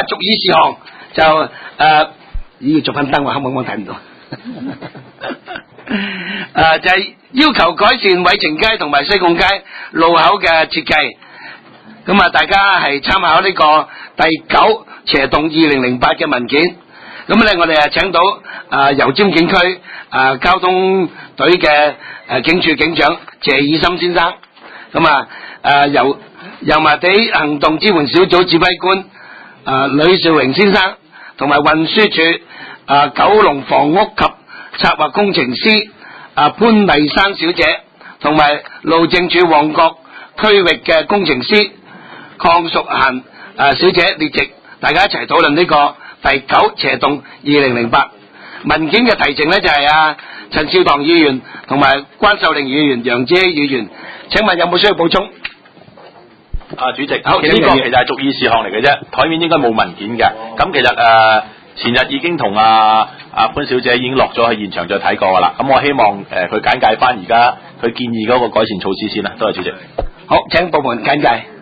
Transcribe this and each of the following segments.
逐議事項就要做翻燈喎，黑蒙蒙睇唔到。就係要求改善偉晴街同埋西貢街路口嘅設計。咁啊，大家係參考呢個第9斜動2008嘅文件。咁咧，我哋請到油尖警區交通隊嘅警署警長謝以森先生。咁油麻地行動支援小組指揮官呂兆榮先生，同埋運輸署九龍房屋及策劃工程師潘麗珊小姐，同埋路政署旺角區域嘅工程師鄺淑嫻小姐列席，大家一齊討論呢個第9斜動2008文件嘅提呈呢，就係陳少棠議員同埋關秀玲議員、楊子希議員，請問有冇需要補充？ 主席，好，呢個其實係逐議事項嚟嘅啫，台面應該冇文件嘅。咁其實前日已經同潘小姐已經落咗去現場再睇過噶啦。咁我希望佢簡介翻而家佢建議嗰個改善措施先啦。多謝主席。 好，請部門簡介。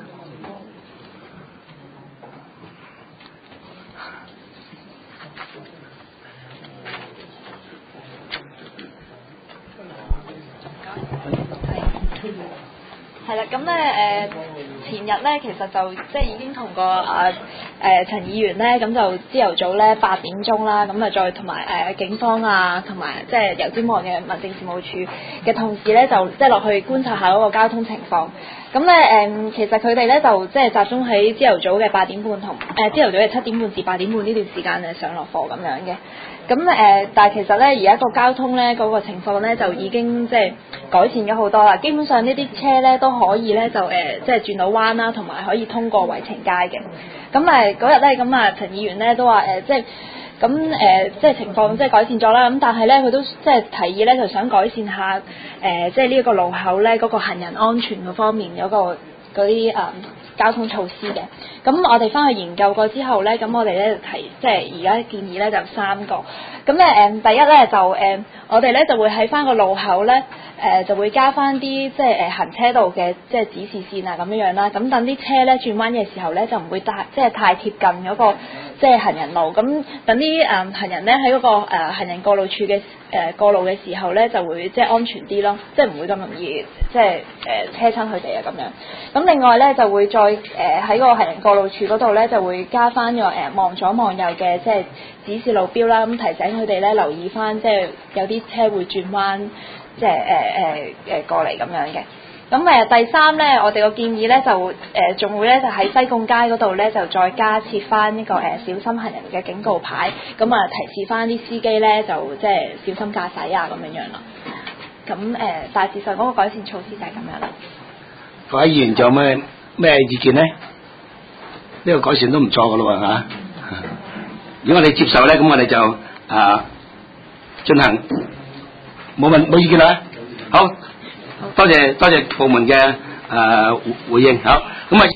係啦，咁咧前日咧其實就即係已經同個陳議員咧，咁就朝頭早咧8點鐘啦，咁啊再同埋警方同埋即係油尖旺嘅民政事務處嘅同事咧，就即係落去觀察下嗰個交通情況。咁咧其實佢哋咧就即係集中喺朝頭早嘅8點半同朝頭早嘅7點半至8點半呢段時間上落課咁樣嘅。咁但係其實咧而家個交通咧嗰個情況咧就已經即係改善咗好多啦。基本上呢啲車咧都可以咧就即係轉到彎啦，同埋可以通過偉晴街嘅。咁嗰日咧咁陳議員咧都話即係即係情況即係改善咗啦。咁但係咧佢都即係提議咧就想改善下即係呢一個路口咧嗰個行人安全嗰方面嗰啲交通措施嘅。咁我哋翻去研究過之後咧，咁我哋咧提即係而家建議咧就3個。咁咧第一咧就我哋咧就會喺翻個路口咧就會加翻啲即係行車道嘅即係指示線咁樣啦。咁等啲車咧轉彎嘅時候咧就唔會即係太貼近嗰個即係行人路。咁等啲行人咧喺嗰個行人過路處嘅過路嘅時候咧就會即係安全啲咯，即係唔會咁容易即係車親佢哋咁樣。咁另外咧就會再喺個行人過路處嗰度咧就會加翻個望左望右嘅即係指示路標啦，咁提醒佢哋咧留意翻即係有啲車會轉彎，即係過嚟咁樣嘅。咁第三咧，我哋個建議咧就仲會咧就喺西貢街嗰度咧就再加設翻呢個小心行人嘅警告牌，咁提示翻啲司機咧就即係小心駕駛咁樣咯。咁大致上嗰個改善措施就係咁樣啦。 各位議員仲有咩意見呢？呢個改善都唔錯噶咯喎嚇。如果我哋接受咧，咁我哋就進行冇意見啦。好，多謝部門嘅回應。好，咁啊。